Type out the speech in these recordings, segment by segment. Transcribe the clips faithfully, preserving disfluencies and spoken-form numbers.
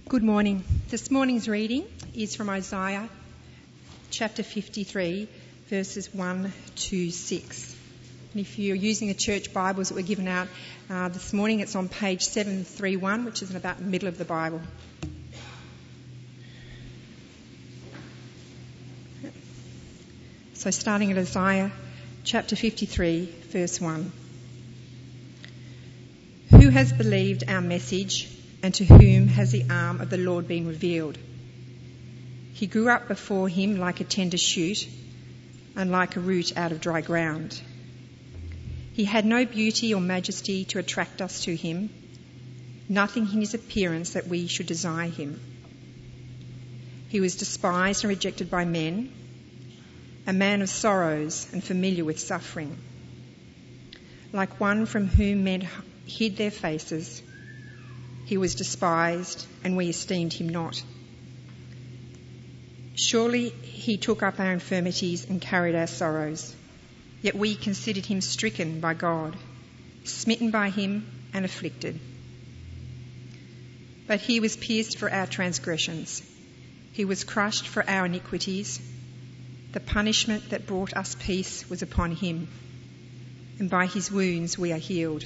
Good morning. This morning's reading is from Isaiah chapter fifty-three, verses one to six. And if you're using the church Bibles that were given out uh, this morning, it's on page seven thirty-one, which is in about the middle of the Bible. So starting at Isaiah chapter fifty-three, verse one. Who has believed our message, and to whom has the arm of the Lord been revealed? He grew up before him like a tender shoot, and like a root out of dry ground. He had no beauty or majesty to attract us to him, nothing in his appearance that we should desire him. He was despised and rejected by men, a man of sorrows and familiar with suffering. Like one from whom men hid their faces, he was despised, and we esteemed him not. Surely he took up our infirmities and carried our sorrows, yet we considered him stricken by God, smitten by him and afflicted. But he was pierced for our transgressions, he was crushed for our iniquities. The punishment that brought us peace was upon him, and by his wounds we are healed.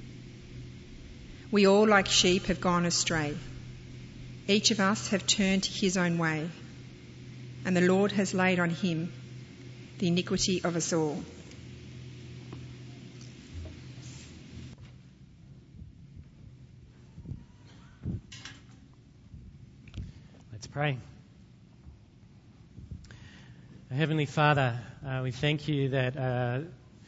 We all, like sheep, have gone astray. Each of us have turned to his own way, and the Lord has laid on him the iniquity of us all. Let's pray. Heavenly Father, uh, we thank you that uh,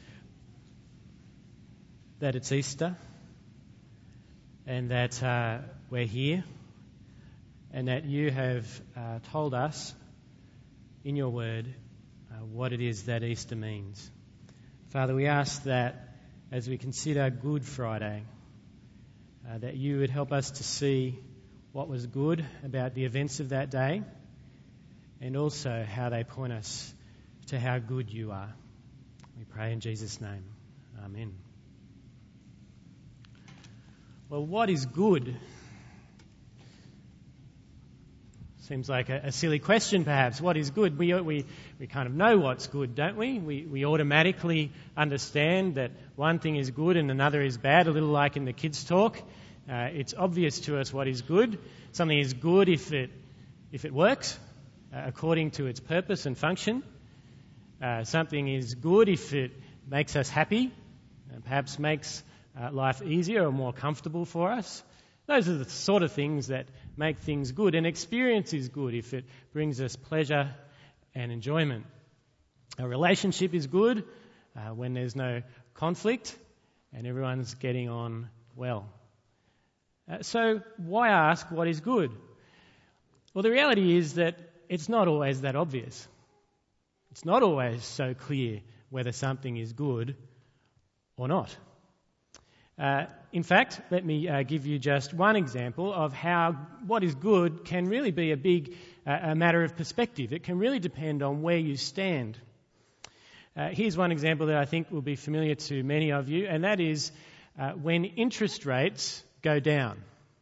that it's Easter, and that uh, we're here, and that you have uh, told us in your word uh, what it is that Easter means. Father, we ask that as we consider Good Friday, uh, that you would help us to see what was good about the events of that day, and also how they point us to how good you are. We pray in Jesus' name. Amen. Well, what is good? Seems like a, a silly question, perhaps. What is good? We, we we kind of know what's good, don't we? We we automatically understand that one thing is good and another is bad, a little like in the kids' talk. Uh, it's obvious to us what is good. Something is good if it if it works uh, according to its purpose and function. Uh, something is good if it makes us happy, and perhaps makes Uh, life easier or more comfortable for us. Those are the sort of things that make things good. And experience is good if it brings us pleasure and enjoyment. A relationship is good uh, when there's no conflict and everyone's getting on well. Uh, so why ask what is good? Well, the reality is that it's not always that obvious. It's not always so clear whether something is good or not. Uh, in fact, let me uh, give you just one example of how what is good can really be a big uh, a matter of perspective. It can really depend on where you stand. Uh, here's one example that I think will be familiar to many of you, and that is uh, when interest rates go down.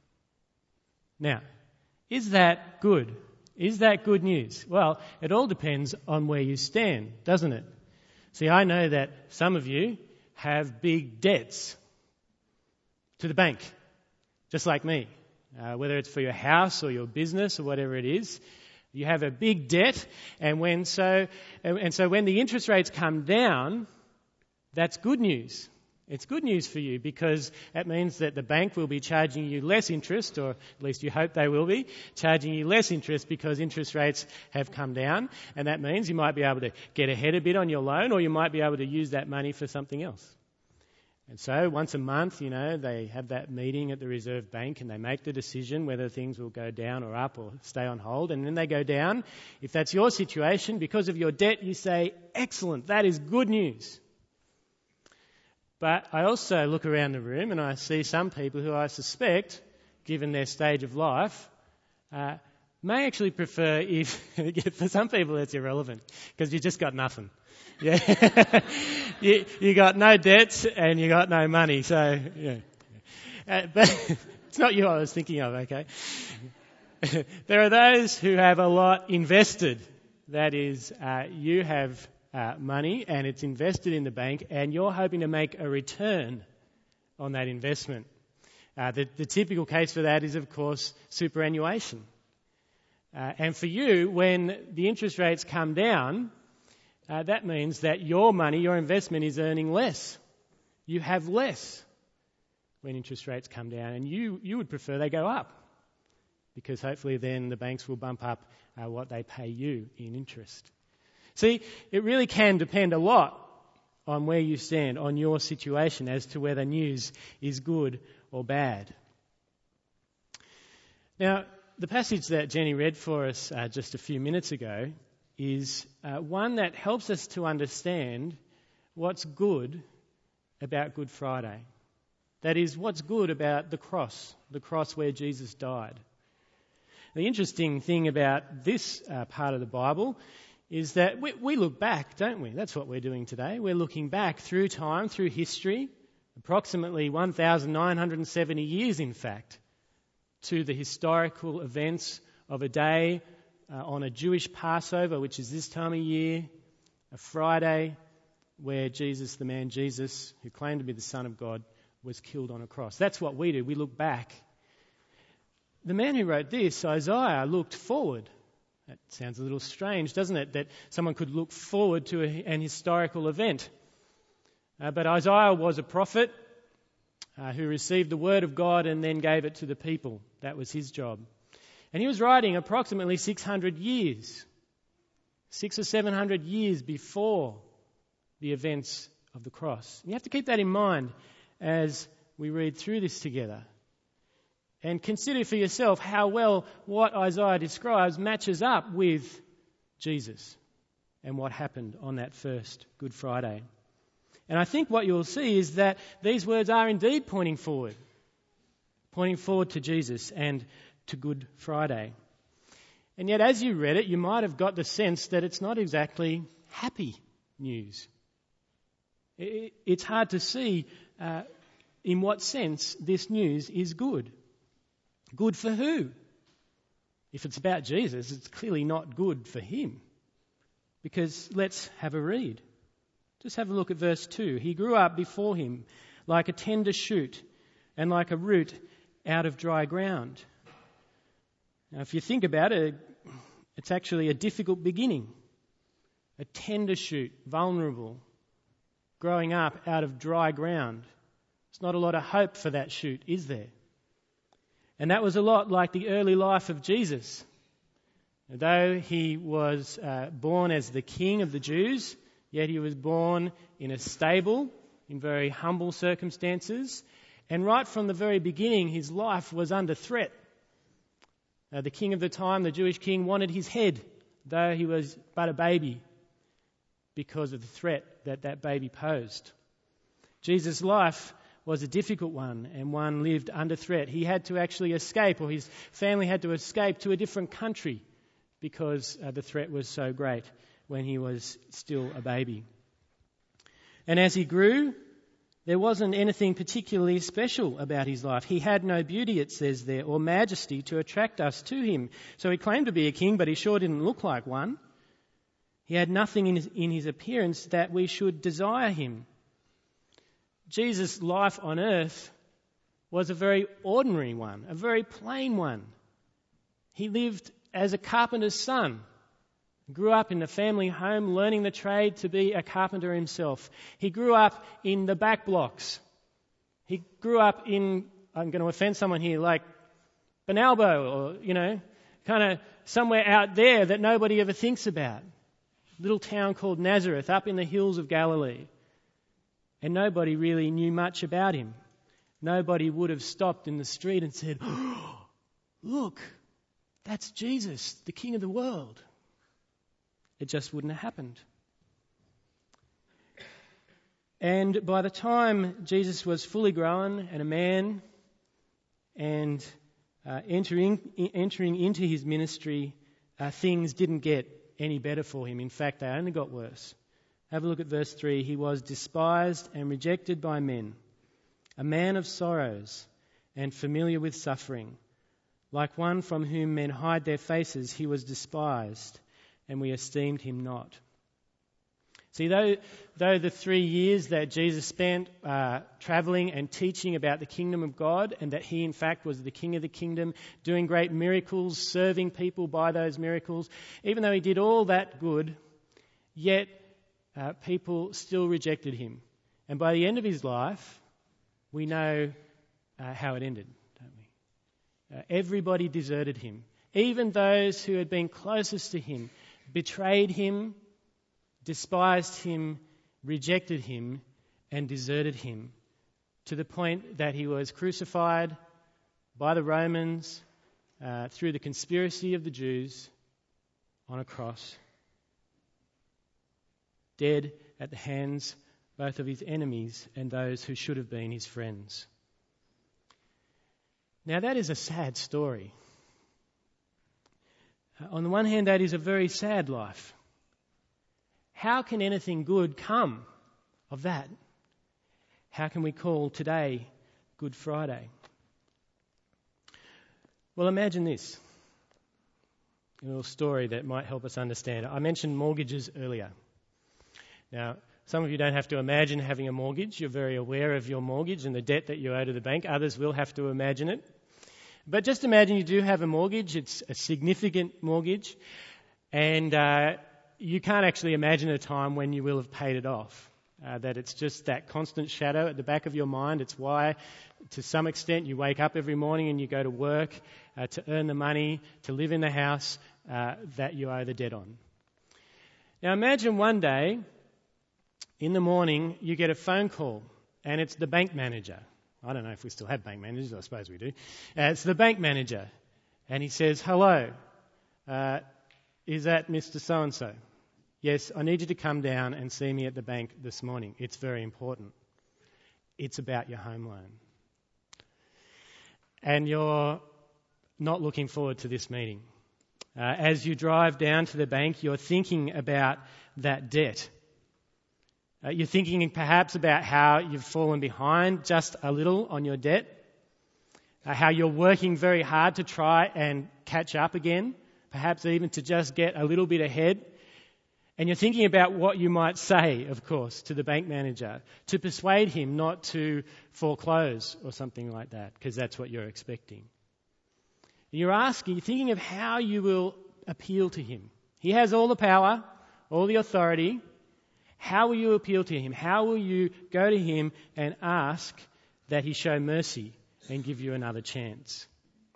Now, is that good? Is that good news? Well, it all depends on where you stand, doesn't it? See, I know that some of you have big debts to the bank, just like me. Uh, whether it's for your house or your business or whatever it is, you have a big debt, and when so and, and so when the interest rates come down, that's good news. It's good news for you because it means that the bank will be charging you less interest, or at least you hope they will be, charging you less interest because interest rates have come down, and that means you might be able to get ahead a bit on your loan, or you might be able to use that money for something else. And so once a month, you know, they have that meeting at the Reserve Bank and they make the decision whether things will go down or up or stay on hold. And then they go down. If that's your situation, because of your debt, you say, excellent, that is good news. But I also look around the room and I see some people who I suspect, given their stage of life, uh, may actually prefer if, for some people it's irrelevant, because you just got nothing. Yeah, you, you got no debts and you got no money, so yeah. Uh, but it's not you I was thinking of, okay? there are those who have a lot invested. That is, uh, you have uh, money and it's invested in the bank and you're hoping to make a return on that investment. Uh, the, the typical case for that is, of course, superannuation. Uh, and for you, when the interest rates come down, uh, that means that your money, your investment is earning less. You have less when interest rates come down, and you, you would prefer they go up, because hopefully then the banks will bump up uh, what they pay you in interest. See, it really can depend a lot on where you stand, on your situation, as to whether news is good or bad. Now, the passage that Jenny read for us uh, just a few minutes ago is uh, one that helps us to understand what's good about Good Friday. That is, what's good about the cross, the cross where Jesus died. The interesting thing about this uh, part of the Bible is that we, we look back, don't we? That's what we're doing today. We're looking back through time, through history, approximately one thousand nine hundred seventy years, in fact, to the historical events of a day uh, on a Jewish Passover, which is this time of year, a Friday, where Jesus, the man Jesus, who claimed to be the Son of God, was killed on a cross. That's what we do. We look back. The man who wrote this, Isaiah, looked forward. That sounds a little strange, doesn't it, that someone could look forward to a, an historical event. Uh, but Isaiah was a prophet uh, who received the word of God and then gave it to the people. That was his job. And he was writing approximately six hundred years, six or seven hundred years before the events of the cross. And you have to keep that in mind as we read through this together. And consider for yourself how well what Isaiah describes matches up with Jesus and what happened on that first Good Friday. And I think what you'll see is that these words are indeed pointing forward, pointing forward to Jesus and to Good Friday. And yet as you read it, you might have got the sense that it's not exactly happy news. It's hard to see uh, in what sense this news is good. Good for who? If it's about Jesus, it's clearly not good for him. Because let's have a read. Just have a look at verse two. He grew up before him like a tender shoot and like a root out of dry ground. Now, if you think about it, it's actually a difficult beginning. A tender shoot, vulnerable, growing up out of dry ground. There's not a lot of hope for that shoot, is there? And that was a lot like the early life of Jesus. Though he was uh, born as the king of the Jews, yet he was born in a stable, in very humble circumstances. And right from the very beginning, his life was under threat. Uh, the king of the time, the Jewish king, wanted his head, though he was but a baby, because of the threat that that baby posed. Jesus' life was a difficult one, and one lived under threat. He had to actually escape, or his family had to escape to a different country because uh, the threat was so great when he was still a baby. And as he grew, there wasn't anything particularly special about his life. He had no beauty, it says there, or majesty to attract us to him. So he claimed to be a king, but he sure didn't look like one. He had nothing in his, in his appearance that we should desire him. Jesus' life on earth was a very ordinary one, a very plain one. He lived as a carpenter's son, grew up in the family home, learning the trade to be a carpenter himself. He grew up in the back blocks. He grew up in, I'm going to offend someone here, like Benalbo, or, you know, kind of somewhere out there that nobody ever thinks about. Little town called Nazareth, up in the hills of Galilee. And nobody really knew much about him. Nobody would have stopped in the street and said, oh, look, that's Jesus, the King of the world. It just wouldn't have happened. And by the time Jesus was fully grown and a man and uh, entering, entering into his ministry, uh, things didn't get any better for him. In fact, they only got worse. Have a look at verse three. He was despised and rejected by men, a man of sorrows and familiar with suffering. Like one from whom men hide their faces, he was despised, and we esteemed him not. See, though, though the three years that Jesus spent uh, travelling and teaching about the kingdom of God, and that he in fact was the king of the kingdom, doing great miracles, serving people by those miracles, even though he did all that good, yet uh, people still rejected him. And by the end of his life, we know uh, how it ended, don't we? Uh, everybody deserted him. Even those who had been closest to him betrayed him, despised him, rejected him, and deserted him, to the point that he was crucified by the Romans uh, through the conspiracy of the Jews on a cross, dead at the hands both of his enemies and those who should have been his friends. Now that is a sad story. Uh, on the one hand, that is a very sad life. How can anything good come of that? How can we call today Good Friday? Well, imagine this. A little story that might help us understand. I mentioned mortgages earlier. Now, some of you don't have to imagine having a mortgage. You're very aware of your mortgage and the debt that you owe to the bank. Others will have to imagine it. But just imagine you do have a mortgage. It's a significant mortgage. And uh, you can't actually imagine a time when you will have paid it off. Uh, that it's just that constant shadow at the back of your mind. It's why, to some extent, you wake up every morning and you go to work uh, to earn the money, to live in the house uh, that you owe the debt on. Now imagine one day, in the morning, you get a phone call, and it's the bank manager. I don't know if we still have bank managers, I suppose we do. Uh, it's the bank manager, and he says, "Hello, uh, is that Mister So-and-so? Yes, I need you to come down and see me at the bank this morning. It's very important. It's about your home loan." And you're not looking forward to this meeting. Uh, as you drive down to the bank, you're thinking about that debt. Uh, you're thinking perhaps about how you've fallen behind just a little on your debt, uh, how you're working very hard to try and catch up again, perhaps even to just get a little bit ahead. And you're thinking about what you might say, of course, to the bank manager to persuade him not to foreclose or something like that, because that's what you're expecting. You're asking, you're thinking of how you will appeal to him. He has all the power, all the authority. How will you appeal to him? How will you go to him and ask that he show mercy and give you another chance?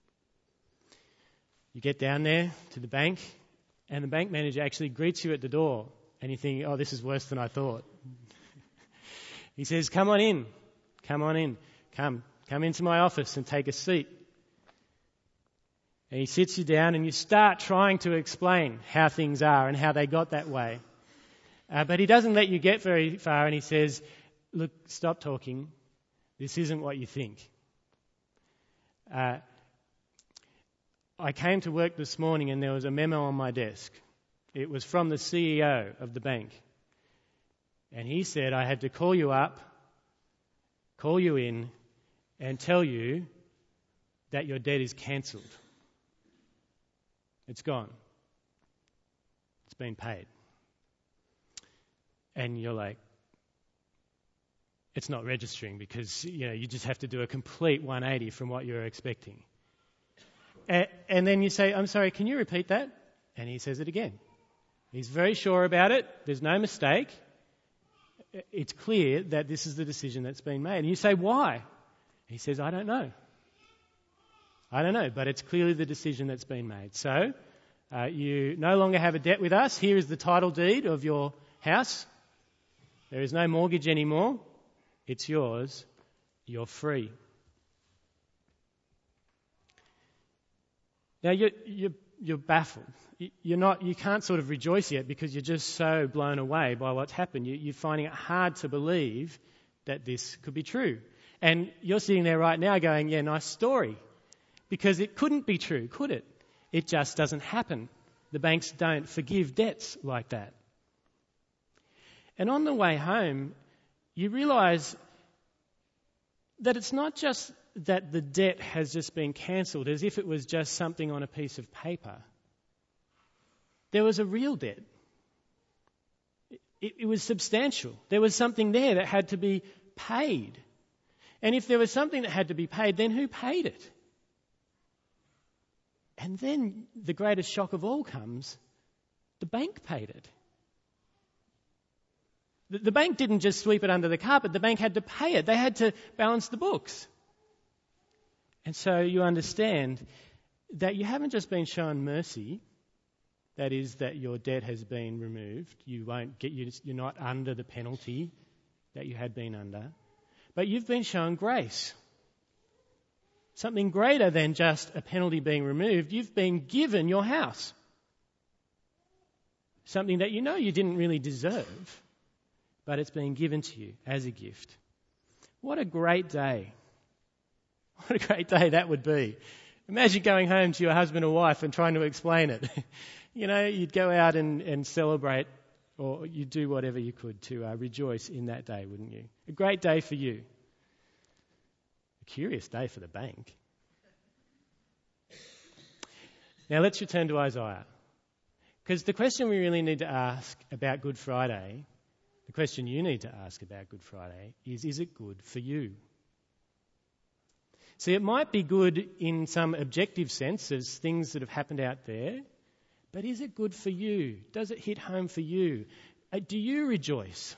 You get down there to the bank, and the bank manager actually greets you at the door, and you think, "Oh, this is worse than I thought." He says, "Come on in, come on in, come, come into my office and take a seat." And he sits you down, and you start trying to explain how things are and how they got that way. Uh, but he doesn't let you get very far, and he says, "Look, stop talking. This isn't what you think. Uh, I came to work this morning and there was a memo on my desk. It was from the C E O of the bank. And he said I had to call you up, call you in, and tell you that your debt is cancelled. It's gone. It's been paid." And you're like, it's not registering, because you know you just have to do a complete one eighty from what you were expecting. And, and then you say, "I'm sorry, can you repeat that?" And he says it again. He's very sure about it. There's no mistake. It's clear that this is the decision that's been made. And you say, "Why?" He says, "I don't know. I don't know, but it's clearly the decision that's been made. So uh, you no longer have a debt with us. Here is the title deed of your house. There is no mortgage anymore. It's yours. You're free." Now you're, you're, you're baffled. You're not. You can't sort of rejoice yet, because you're just so blown away by what's happened. You, you're finding it hard to believe that this could be true. And you're sitting there right now going, "Yeah, nice story," because it couldn't be true, could it? It just doesn't happen. The banks don't forgive debts like that. And on the way home, you realise that it's not just that the debt has just been cancelled as if it was just something on a piece of paper. There was a real debt. It, it was substantial. There was something there that had to be paid. And if there was something that had to be paid, then who paid it? And then the greatest shock of all comes, the bank paid it. The, the bank didn't just sweep it under the carpet, the bank had to pay it. They had to balance the books. And so you understand that you haven't just been shown mercy, that is, that your debt has been removed. You won't get, you're not under the penalty that you had been under. But you've been shown grace. Something greater than just a penalty being removed. You've been given your house. Something that you know you didn't really deserve, but it's been given to you as a gift. What a great day. What a great day that would be. Imagine going home to your husband or wife and trying to explain it. You know, you'd go out and, and celebrate, or you'd do whatever you could to uh, rejoice in that day, wouldn't you? A great day for you. A curious day for the bank. Now let's return to Isaiah. Because the question we really need to ask about Good Friday, the question you need to ask about Good Friday is, is it good for you? See, it might be good in some objective sense as things that have happened out there, but is it good for you? Does it hit home for you? Uh, do you rejoice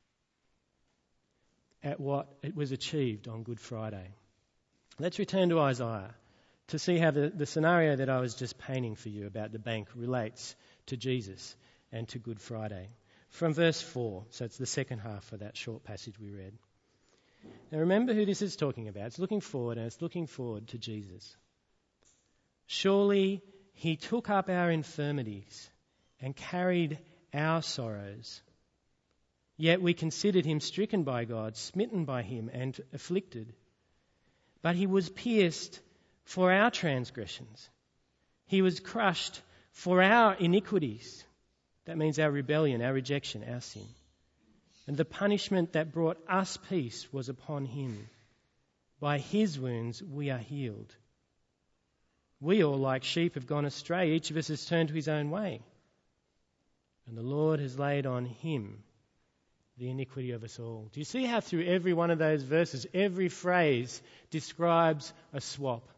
at what it was achieved on Good Friday? Let's return to Isaiah to see how the, the scenario that I was just painting for you about the bank relates to Jesus and to Good Friday. From verse four, so it's the second half of that short passage we read. Now remember who this is talking about. It's looking forward, and it's looking forward to Jesus. Surely he took up our infirmities and carried our sorrows. Yet we considered him stricken by God, smitten by him and afflicted. But he was pierced for our transgressions. He was crushed for our iniquities. That means our rebellion, our rejection, our sin. And the punishment that brought us peace was upon him. By his wounds we are healed. We all, like sheep, have gone astray. Each of us has turned to his own way. And the Lord has laid on him the iniquity of us all. Do you see how through every one of those verses, every phrase describes a swap?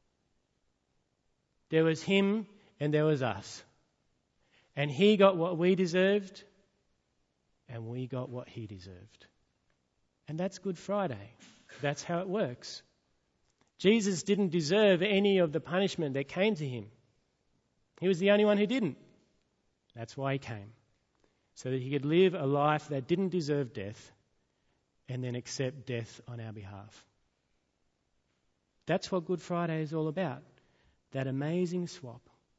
There was him and there was us. And he got what we deserved, and we got what he deserved. And that's Good Friday. That's how it works. Jesus didn't deserve any of the punishment that came to him. He was the only one who didn't. That's why he came. So that he could live a life that didn't deserve death and then accept death on our behalf. That's what Good Friday is all about. That amazing swap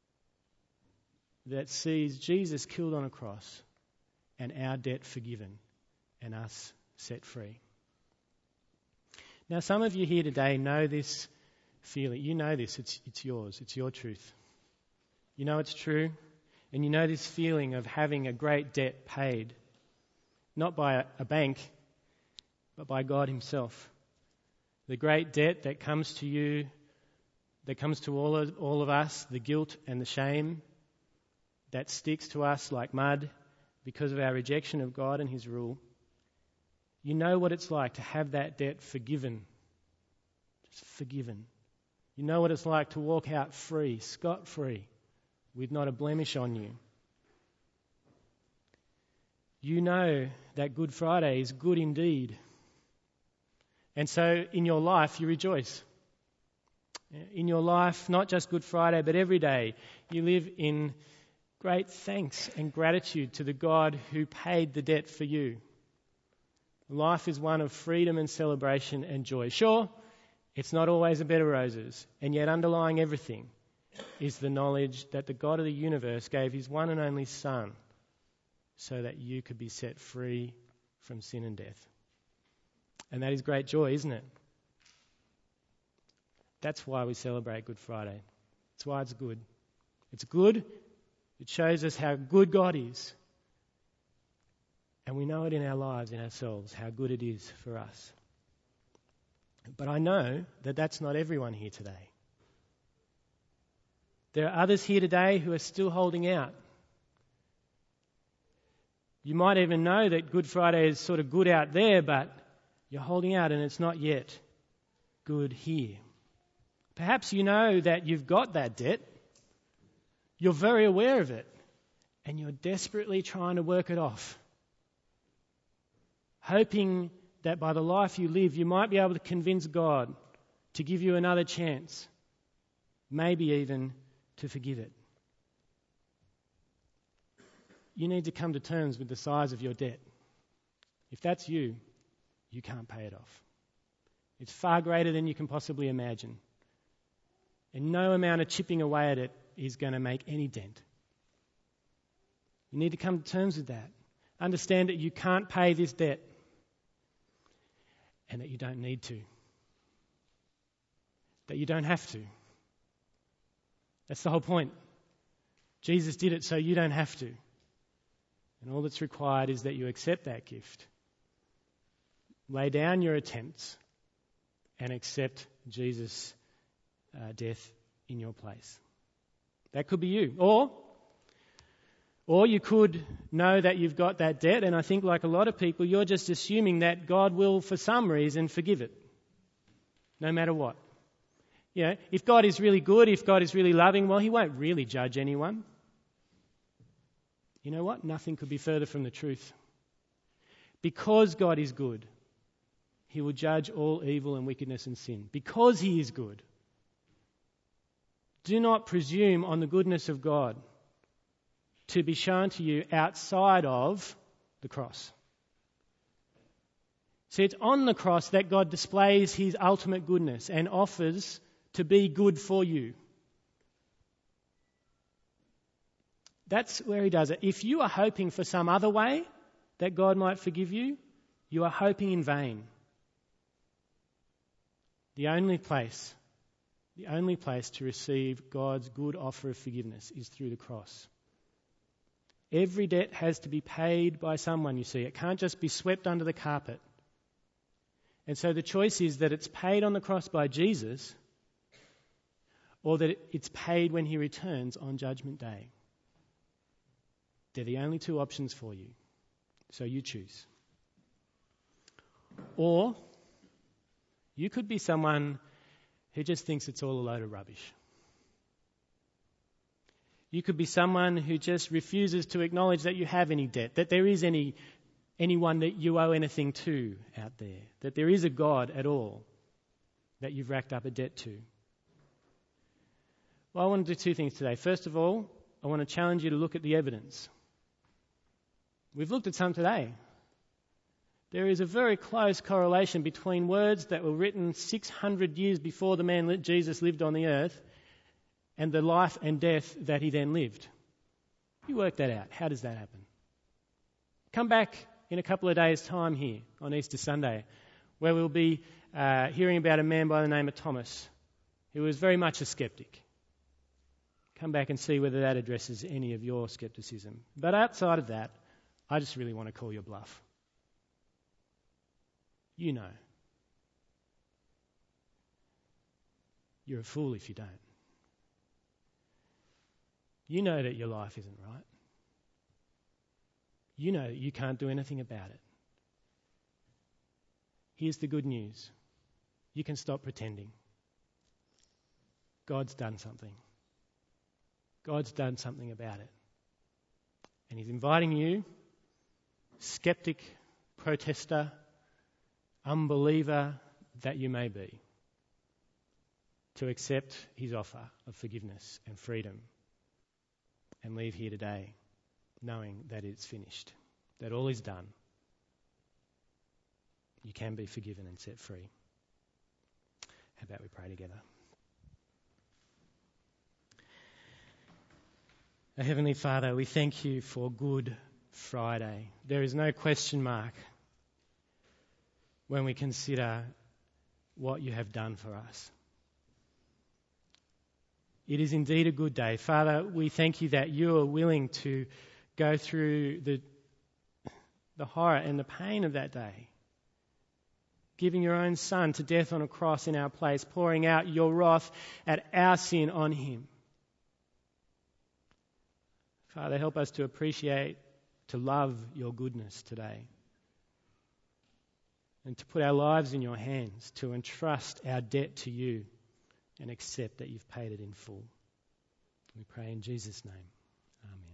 that sees Jesus killed on a cross and our debt forgiven and us set free. Now, some of you here today know this feeling. You know this. It's, it's yours. It's your truth. You know it's true. And you know this feeling of having a great debt paid, not by a, a bank, but by God himself. The great debt that comes to you, that comes to all of, all of us, the guilt and the shame that sticks to us like mud because of our rejection of God and his rule. You know what it's like to have that debt forgiven. Just forgiven. You know what it's like to walk out free, scot-free, with not a blemish on you. You know that Good Friday is good indeed. And so in your life you rejoice. In your life, not just Good Friday, but every day, you live in great thanks and gratitude to the God who paid the debt for you. Life is one of freedom and celebration and joy. Sure, it's not always a bed of roses, and yet underlying everything is the knowledge that the God of the universe gave his one and only Son so that you could be set free from sin and death. And that is great joy, isn't it? That's why we celebrate Good Friday. That's why it's good. It's good. It shows us how good God is. And we know it in our lives, in ourselves, how good it is for us. But I know that that's not everyone here today. There are others here today who are still holding out. You might even know that Good Friday is sort of good out there, but you're holding out and it's not yet good here. Perhaps you know that you've got that debt. You're very aware of it, and you're desperately trying to work it off, hoping that by the life you live, you might be able to convince God to give you another chance, maybe even to forgive it. You need to come to terms with the size of your debt. If that's you, you can't pay it off. It's far greater than you can possibly imagine. And no amount of chipping away at it is going to make any dent. You need to come to terms with that. Understand that you can't pay this debt and that you don't need to. That you don't have to. That's the whole point. Jesus did it so you don't have to. And all that's required is that you accept that gift. Lay down your attempts and accept Jesus' uh, death in your place. That could be you. Or, or you could know that you've got that debt, and I think like a lot of people, you're just assuming that God will, for some reason, forgive it. No matter what. You know, if God is really good, if God is really loving, well, He won't really judge anyone. You know what? Nothing could be further from the truth. Because God is good, He will judge all evil and wickedness and sin. Because He is good. Do not presume on the goodness of God to be shown to you outside of the cross. See, it's on the cross that God displays His ultimate goodness and offers to be good for you. That's where He does it. If you are hoping for some other way that God might forgive you, you are hoping in vain. The only place, the only place to receive God's good offer of forgiveness is through the cross. Every debt has to be paid by someone, you see. It can't just be swept under the carpet. And so the choice is that it's paid on the cross by Jesus, or that it's paid when He returns on Judgment Day. They're the only two options for you. So you choose. Or you could be someone who just thinks it's all a load of rubbish. You could be someone who just refuses to acknowledge that you have any debt, that there is any anyone that you owe anything to out there, that there is a God at all that you've racked up a debt to. Well, I want to do two things today. First of all, I want to challenge you to look at the evidence. We've looked at some today. There is a very close correlation between words that were written six hundred years before the man Jesus lived on the earth and the life and death that He then lived. You work that out. How does that happen? Come back in a couple of days' time here on Easter Sunday, where we'll be uh, hearing about a man by the name of Thomas, who was very much a skeptic. Come back and see whether that addresses any of your skepticism. But outside of that, I just really want to call your bluff. You know. You're a fool if you don't. You know that your life isn't right. You know that you can't do anything about it. Here's the good news. You can stop pretending. God's done something. God's done something about it. And He's inviting you, skeptic, protester, unbeliever that you may be, to accept His offer of forgiveness and freedom and leave here today knowing that it's finished, that all is done. You can be forgiven and set free. How about we pray together? Our Heavenly Father, we thank You for Good Friday. There is no question mark when we consider what You have done for us. It is indeed a good day. Father, we thank You that You are willing to go through the, the horror and the pain of that day giving your own Son to death on a cross in our place, pouring out your wrath at our sin on him. Father, help us to appreciate, to love your goodness today, and to put our lives in your hands, to entrust our debt to you and accept that you've paid it in full. We pray in Jesus' name. Amen.